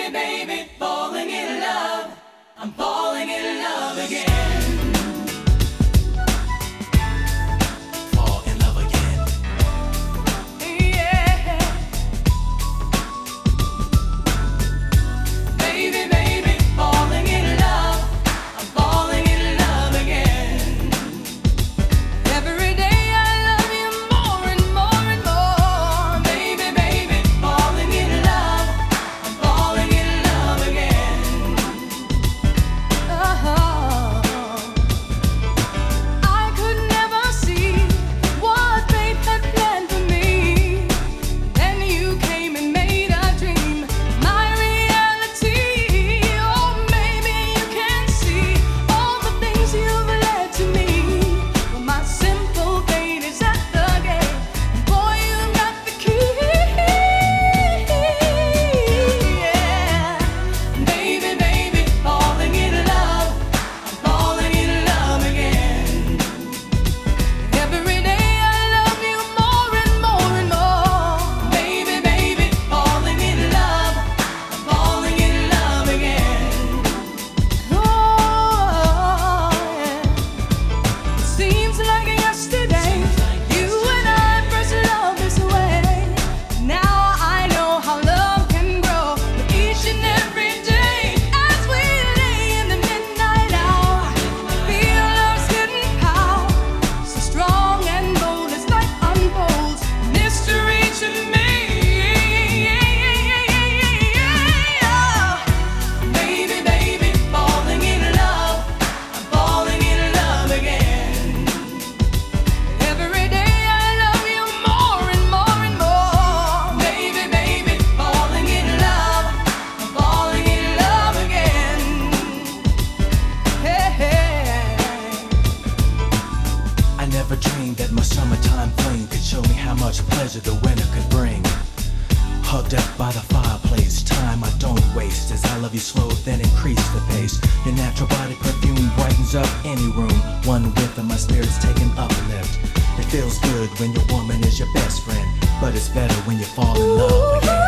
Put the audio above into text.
baby, falling in love. I'm falling in love again. Fall in love again. Yeah. Baby, falling in love. I'm falling in love again. Every day I love you more and more and more. Baby, falling in love. I'm falling in love again. I could never see what fate had planned for me. Then you came and made a dream my reality. Oh, maybe you can see all the things you've led to me. Well, my simple fate is at the gate. Boy, you got the key. Yeah. Baby, falling in love. I'm falling in love again. Every day I love you more and more and more. Baby, falling in love. I'm falling in love again. Oh, yeah. It seems like yesterday you and I first loved this way. Now I know how love can grow with each and every day. As we lay in the midnight hour, feel love's hidden power, so strong and bold as light unfolds. Mystery to me. Baby, falling in love. I'm falling in love again. Every day I love you more and more and more. Baby, falling in love. I'm falling in love again. Hey. I never dreamed that my summertime fling could show me how much pleasure the winter could bring. Hugged up by the fireplace, time I don't waste. As I love you slow, then increase the pace. Your natural body perfume brightens up any room. One whiff and my spirit's taking uplift. It feels good when your woman is your best friend, but it's better when you fall in love again.